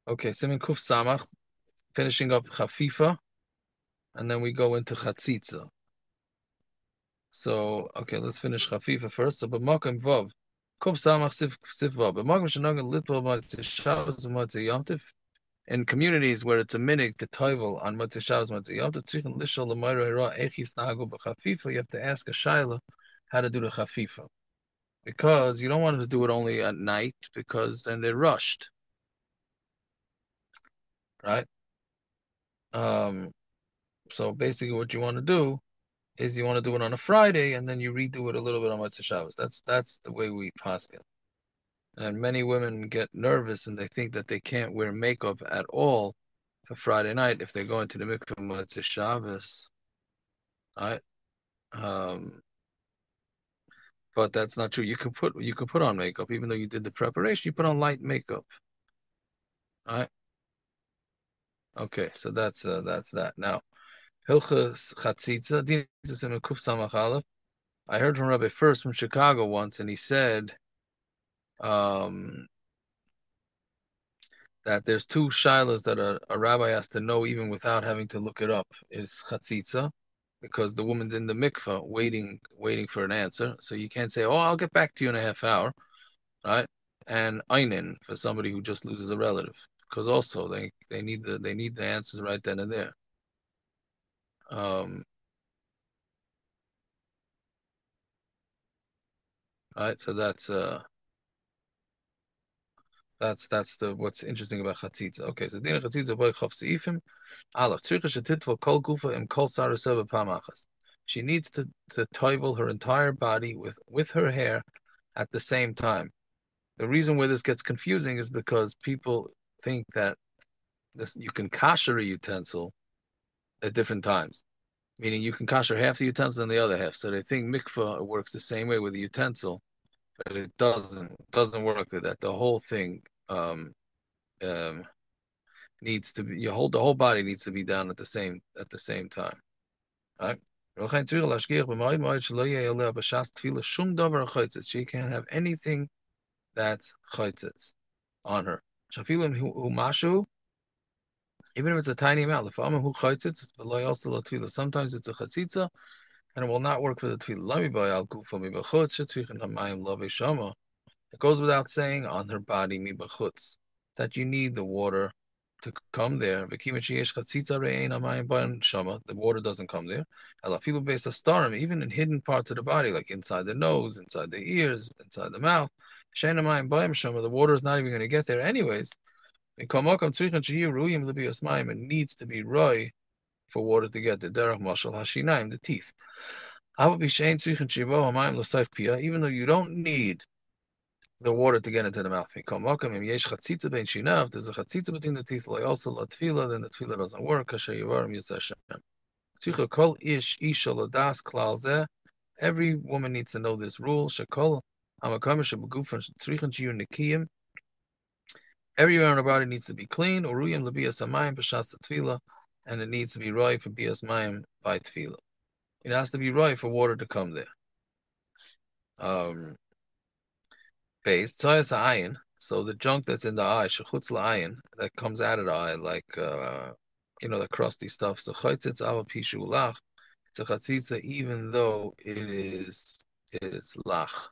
Okay, Siman Kuf Samach, finishing up Chafifa, and then we go into Chatzitza. So, okay, let's finish Chafifa first. So, b'makom vav, Kuf Samach sif vav. B'makom shenagan litbol Motzei Shabbos Motzei Yom Tov. In communities where it's a minig to toivel on Motzei Shabbos Motzei Yom Tov, tzrichen lishol l'mayra hira echis nahagu b'Chafifa. You have to ask a shaila how to do the Chafifa, because you don't want to do it only at night, because then they're rushed, right? Um, so basically, what you want to do is you want to do it on a Friday, and then you redo it a little bit on Motzei Shabbos. That's the way we paskin. And many women get nervous and they think that they can't wear makeup at all for Friday night if they're going to the mikveh Motzei Shabbos, right? Um, but that's not true. You can put on makeup even though you did the preparation. You put on light makeup, right? Okay, so that's that. Now, Hilchas Chatzitza, Din Kuf Samach Aleph. I heard from Rabbi First from Chicago once, and he said um, that there's two shilas that a rabbi has to know even without having to look it up. Is chatzitza, because the woman's in the mikveh waiting for an answer. So you can't say, "Oh, I'll get back to you in a half hour," right? And einin, for somebody who just loses a relative, because also they need the answers right then and there. Um, right. So that's the what's interesting about chatzitza. Okay, so dina chatzitza by chav seifim. Aleph, tzricha shetitva kol gufa im kol saraseva pamachas. She needs to toivel her entire body with her hair at the same time. The reason where this gets confusing is because people think that you can kasher a utensil at different times, meaning you can kasher half the utensil and the other half. So they think mikvah works the same way with the utensil, but it doesn't. It doesn't work like that. The whole thing um, needs to be, the whole body needs to be down at the same time. Right? She can't have anything that's chaytzitz on her. Even if it's a tiny amount, sometimes it's a chatzitza and it will not work for the tefillah. It goes without saying on her body that you need the water to come there. The water doesn't come there. Even in hidden parts of the body, like inside the nose, inside the ears, inside the mouth. The water is not even going to get there anyways. It needs to be roy for water to get there. The teeth. Even though you don't need the water to get into the mouth. If there's a chatzitza between the teeth, also la tefillah, then the tefillah doesn't work. Every woman needs to know this rule. Everywhere on her body needs to be clean. And it needs to be right for bias mayim by tefillah. It has to be right for water to come there. Base tzayas ayin. So the junk that's in the eye, shechutz la'ayin, that comes out of the eye, like the crusty stuff. So chaytzitz ava pishu lach. It's a chatzitza, even though it's lach.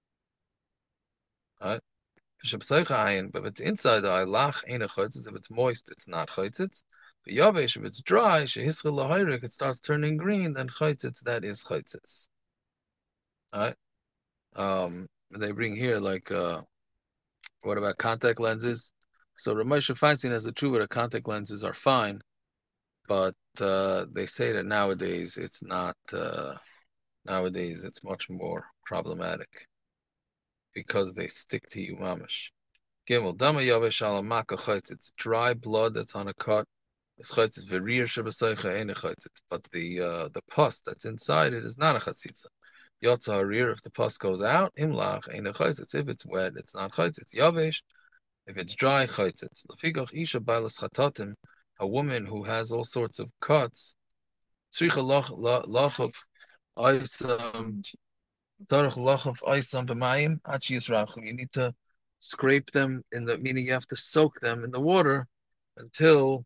Right? But if it's inside the eye, lach ain't a chaytzitz. If it's moist, it's not chaytzitz. But yavesh, if it's dry, shehischel lahayrik, it starts turning green, then chaytzitz, that is chaytzitz. Right? They bring here like what about contact lenses? So Ramosha Feinstein has the truth that contact lenses are fine, but they say that nowadays it's not. Nowadays it's much more problematic because they stick to you, mamish. Gimel dama yavesh ala maka chaytz. It's dry blood that's on a cut. It's chaytz verir shabasaycha ain't a chaytz. But the pus that's inside it is not a chatzitza. Yotza harir, if the pus goes out, imlach ain't a chaytz. If it's wet, it's not chaytz. Yavesh. If it's dry, chaytzitz. Lefikach isha bailas chatatim, a woman who has all sorts of cuts, tzricha lachav oisam, tzarich lachav oisam b'mayim, ad sheyisrachu. You need to scrape them meaning you have to soak them in the water until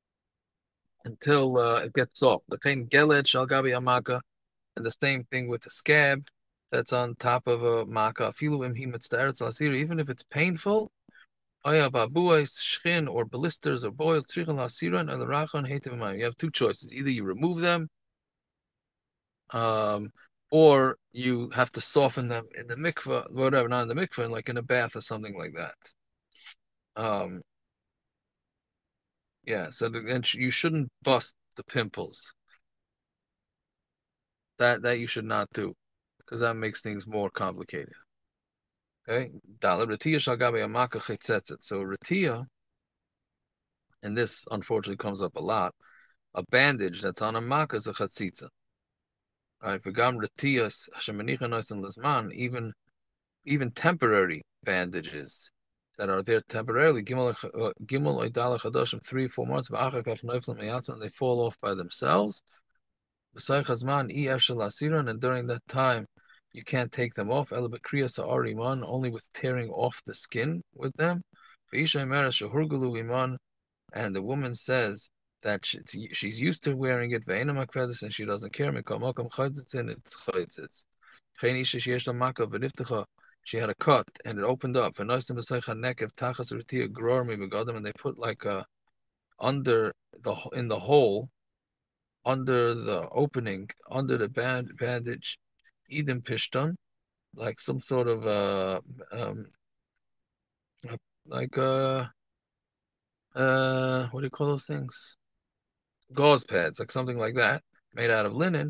it gets soft. The kain geled shal gabi amaka, and the same thing with the scab that's on top of a maka. Afilu im hi mitztaretz lasira, even if it's painful. Aya babuais, shchin, or blisters or boils, tzrichen lasiran, and the rachon hetev mayim. You have two choices: either you remove them, um, or you have to soften them in the mikveh, whatever, not in the mikveh, like in a bath or something like that. Um, yeah, so and you shouldn't bust the pimples. That you should not do, because that makes things more complicated. Okay, Daled Ratiya Shalgabe Amaka Chetzetzet. So Ratiya, and this unfortunately comes up a lot, a bandage that's on a maka is a chatzitza. Right? V'gam Ratiyas Shemanicha Noisan Lizman, even temporary bandages that are there temporarily, Gimel Oidala Chadoshim, 3-4 months, V'achakach Neiflim Meyatzman, they fall off by themselves. V'say Chazman Ef Shel Asiran, and during that time you can't take them off. Ela B'kriya Sa'ar Iman, only with tearing off the skin with them. V'isha Imera Shehurgulu Iman, and the woman says that she's used to wearing it, ve'ena makvedes, and she doesn't care. Mikol mokom chaytzitzin, it's chaytzitz. Chen isha sheyesh la makav v'niftecha, she had a cut and it opened up. V'noisem b'seicha nekev tachas r'tia gror mi begadim, and they put like under in the hole, under the opening, under the bandage, idem pishton, like some sort of like what do you call those things? Gauze pads, like something like that, made out of linen.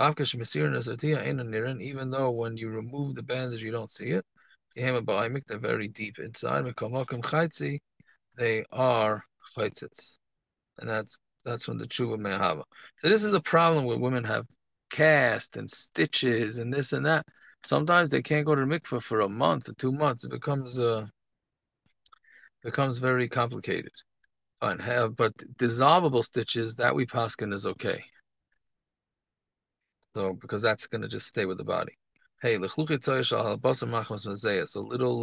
Even though when you remove the bandage, you don't see it. They're very deep inside. They are chaitzits. And that's from the Tshuva Mehava. So this is a problem where women have cast and stitches and this and that. Sometimes they can't go to the mikveh for a month or 2 months. It becomes very complicated. But dissolvable stitches, that we paskin is okay. So because that's going to just stay with the body. Hey, so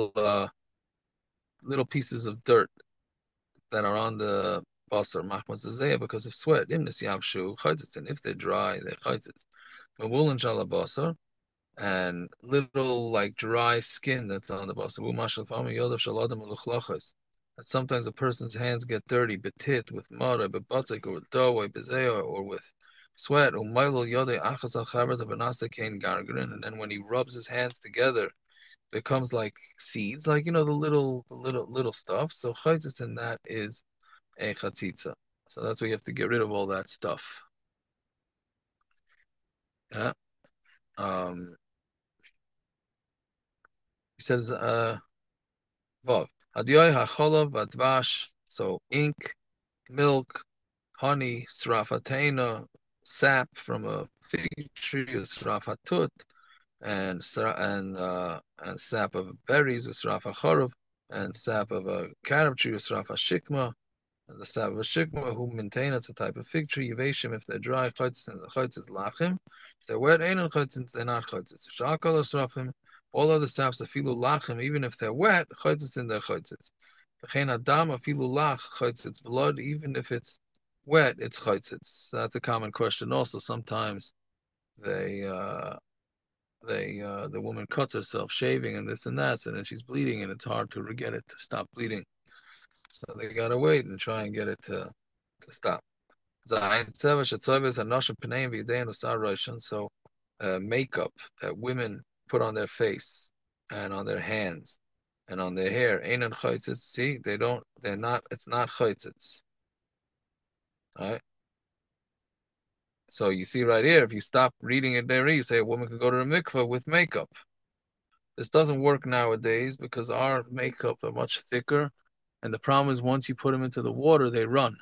little pieces of dirt that are on the basar machmas zeya because of sweat. If they're dry, they're chaytzitz. Mavulin shala basar, and little like dry skin that's on the basar. That sometimes a person's hands get dirty, betit with mud, bebatzik, or dough, or with sweat, and then when he rubs his hands together, it becomes like seeds, like the little stuff. So chaytzitz in that is a chatzitza. So that's why you have to get rid of all that stuff. Yeah. He says, Vav. Hadiyoi hacholav vadvash. So ink, milk, honey, srafatena, sap from a fig tree, srafatut, and sap of berries, srafachorov, and sap of a carob tree, srafashikma, and the sap of a shikma, who maintain it's a type of fig tree, yivashim, if they're dry, chaytzis, and the chaytzis is lachim. If they're wet, ain't chaytzis, they're not chaytzis. Shakal srafim, all other saps, afilu lachim, even if they're wet, chaytzis in their chaytzis. V'chein adam, afilu lach, chaytzis, blood, even if it's wet, it's chaytzits. That's a common question. Also, sometimes the woman cuts herself shaving and this and that, and then she's bleeding, and it's hard to get it to stop bleeding. So they gotta wait and try and get it to stop. So makeup that women put on their face and on their hands and on their hair, see, they're not, it's not chaytzitz. Right? So you see right here, if you stop reading it there, you say a woman can go to the mikveh with makeup. This doesn't work nowadays because our makeup are much thicker, and the problem is once you put them into the water, they run.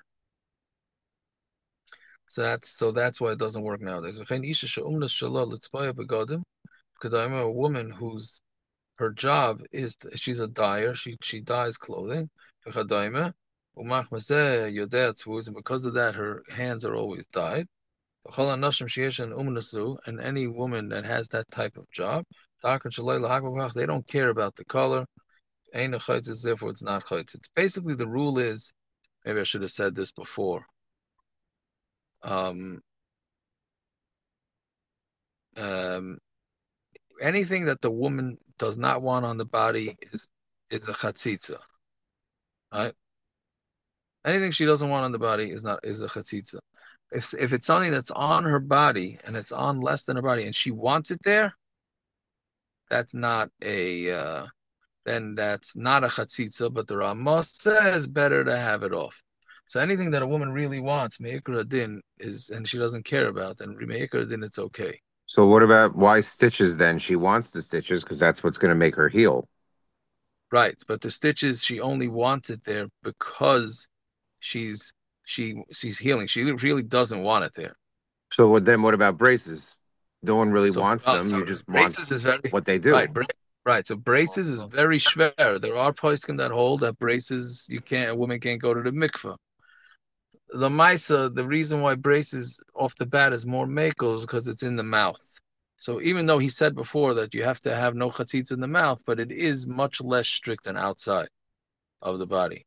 So that's why it doesn't work nowadays. A woman whose her job is she's a dyer, she dyes clothing. And because of that, her hands are always dyed. And any woman that has that type of job, they don't care about the color. Ain't a chaytzitz, therefore it's not chaytzitz. Basically, the rule is, maybe I should have said this before. Um, um, Anything that the woman does not want on the body is a chatzitza, right? Anything she doesn't want on the body is a chatzitza. If it's something that's on her body and it's on less than her body and she wants it there, that's not a then that's not a chatzitza. But the Ramah says better to have it off. So anything that a woman really wants, me'ikra din is, and she doesn't care about, then me'ikra din it's okay. So what about why stitches then? She wants the stitches because that's what's going to make her heal. Right, but the stitches she only wants it there because she's she's healing. She really doesn't want it there. So what about braces? No one really So wants them. You just want braces is very what they do. right. Right. So braces is very schwer. There are poskim that hold that braces a woman can't go to the mikveh. The Maisa, the reason why braces off the bat is more makel is because it's in the mouth. So even though he said before that you have to have no chatzitz in the mouth, but it is much less strict than outside of the body.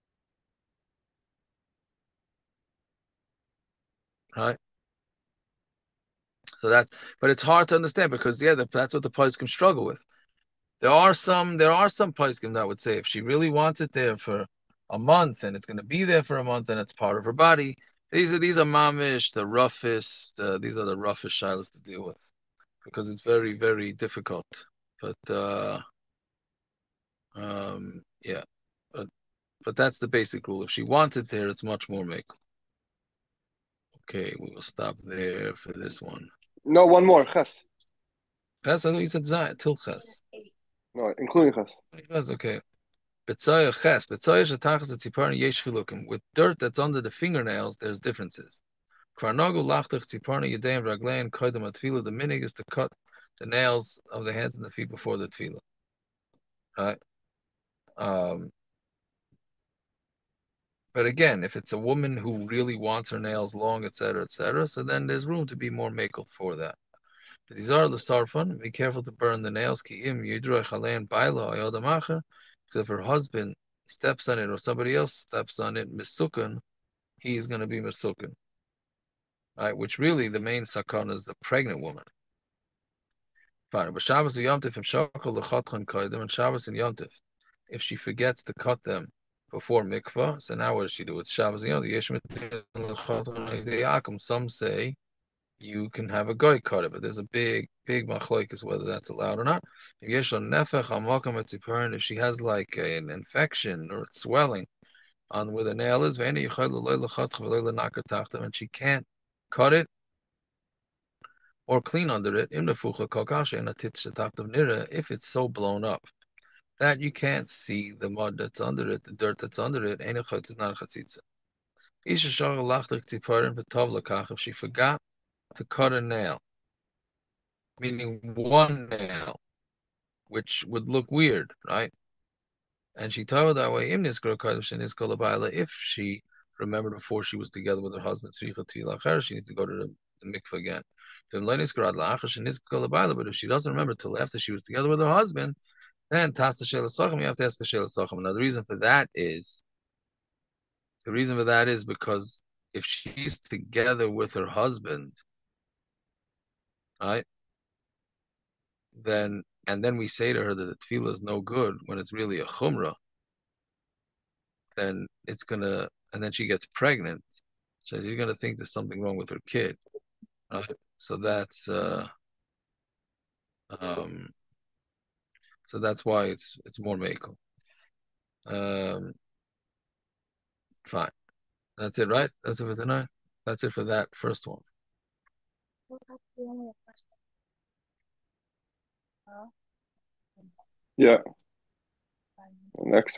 Right. So but it's hard to understand because that's what the poskim struggle with. There are some poskim that would say if she really wants it there for a month and it's going to be there for a month and it's part of her body, these are mamish, the roughest. These are the roughest shilas to deal with because it's very very difficult. But yeah, but that's the basic rule. If she wants it there, it's much more make. Okay, we will stop there for this one. No, one more. Ches. Ches, I thought you said zayat till ches. No, including ches. Ches, okay. Betzoya ches. Betzoya shetachas etziparni yesh chilukim. With dirt that's under the fingernails, there's differences. Kvarnagu lachtach tziparni yedayim raglein koidem atfila. The minig is to cut the nails of the hands and the feet before the tefillah. Right. Um, but again, if it's a woman who really wants her nails long, etc., so then there's room to be more makel for that. But these are the sarfan. Be careful to burn the nails. Ki im yidroi chalein baila ayodamacher. Because if her husband steps on it or somebody else steps on it, misukan, he's going to be misukan. Right? Which really the main sakana is the pregnant woman. Fine. But Shabbos and Yom Tov, if shakal lechatchan kaidem, and Shabbos and Yom Tov, if she forgets to cut them before mikvah, so now what does she do? It's Shabbos and Yom Tov. Some say you can have a guy cut it, but there's a big machlokes whether that's allowed or not. If she has like an infection or swelling on where the nail is, and she can't cut it or clean under it, if it's so blown up that you can't see the mud that's under it, the dirt that's under it, it's not a chatzitza. If she forgot to cut a nail, meaning one nail, which would look weird, right? And she told that way, if she remembered before she was together with her husband, she needs to go to the mikveh again. But if she doesn't remember till after she was together with her husband, then you have to ask the shel sachem. Now the reason for that is because if she's together with her husband, right, then we say to her that the tefillah is no good when it's really a chumrah, then and then she gets pregnant, so you're gonna think there's something wrong with her kid, right? So um, that's why it's more mekel. Um, Fine, that's it, right? That's it for tonight. That's it for that first one. Yeah. Next